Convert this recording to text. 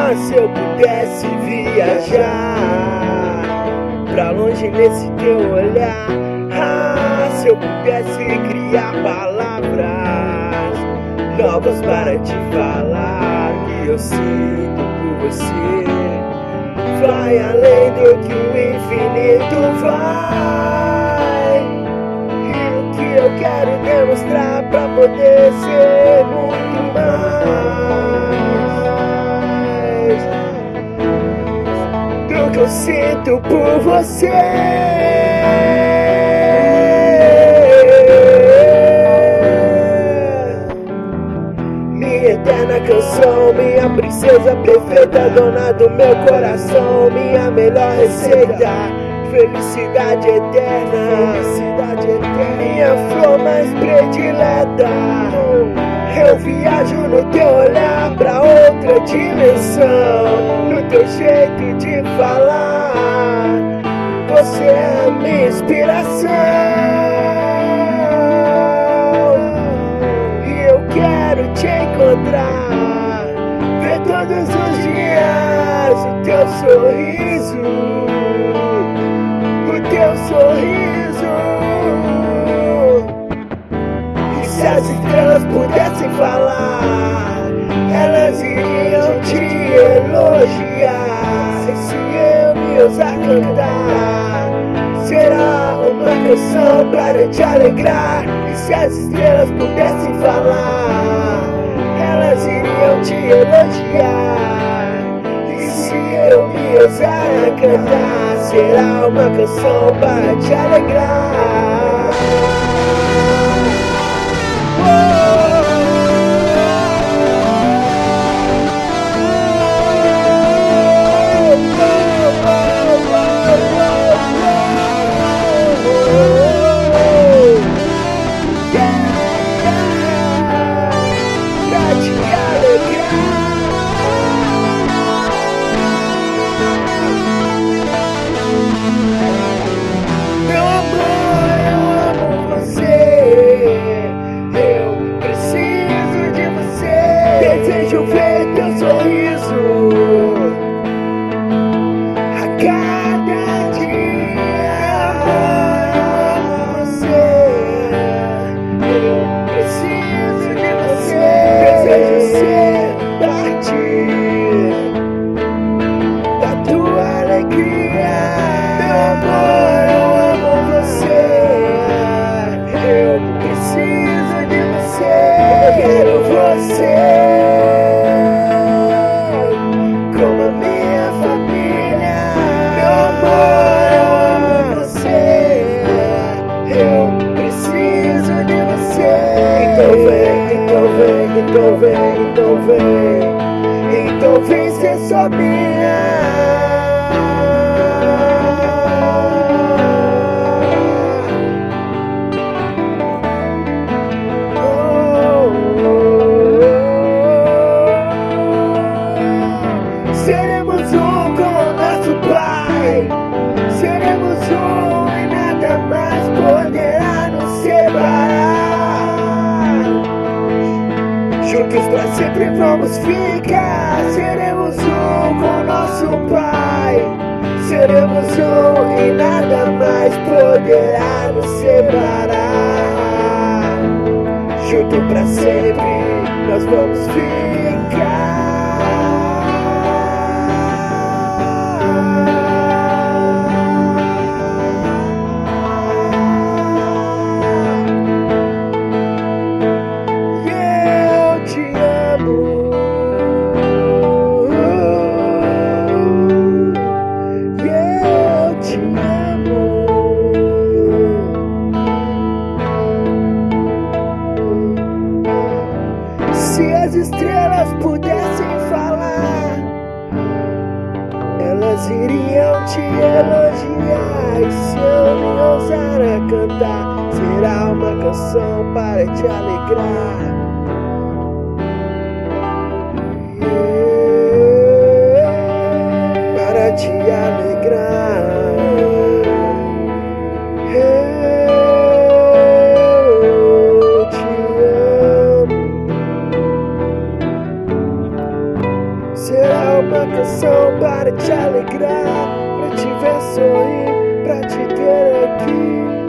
se eu pudesse viajar pra longe nesse teu olhar. Se eu pudesse criar palavras novas para te falar que eu sinto por você. Vai além do que o infinito vai. E o que eu quero demonstrar pra poder ser muito mais do que eu sinto por você. Eterna canção, minha princesa perfeita, dona do meu coração, minha melhor receita, felicidade eterna, minha flor mais predileta. Eu viajo no teu olhar pra outra dimensão, no teu jeito de falar, você é a minha inspiração. Quero te encontrar, ver todos os dias o teu sorriso, o teu sorriso. E se as estrelas pudessem falar, elas iriam te elogiar. E se eu me ousar cantar, será uma canção para te alegrar. E se as estrelas pudessem falar, elas iriam te elogiar. E se eu me ousar a cantar, será uma canção para te alegrar. Desejo ver teu sorriso a cada dia. Amo você, eu preciso de você. Desejo ser parte da tua alegria. Meu amor, eu amo você, eu preciso de você. Eu quero você como a minha família. Meu amor, eu amo você, eu preciso de você. Então vem, então vem, então vem, então vem, então vem ser só minha. Seremos um com o nosso Pai, seremos um e nada mais poderá nos separar. Juntos pra sempre vamos ficar, seremos um com o nosso Pai, seremos um e nada mais poderá nos separar. Junto pra sempre nós vamos ficar. Se as estrelas pudessem falar, elas iriam te elogiar. E se eu me ousar a cantar, será uma canção para te alegrar. Para te alegrar. Será uma canção para te alegrar, pra te ver sorrir, pra te ter aqui.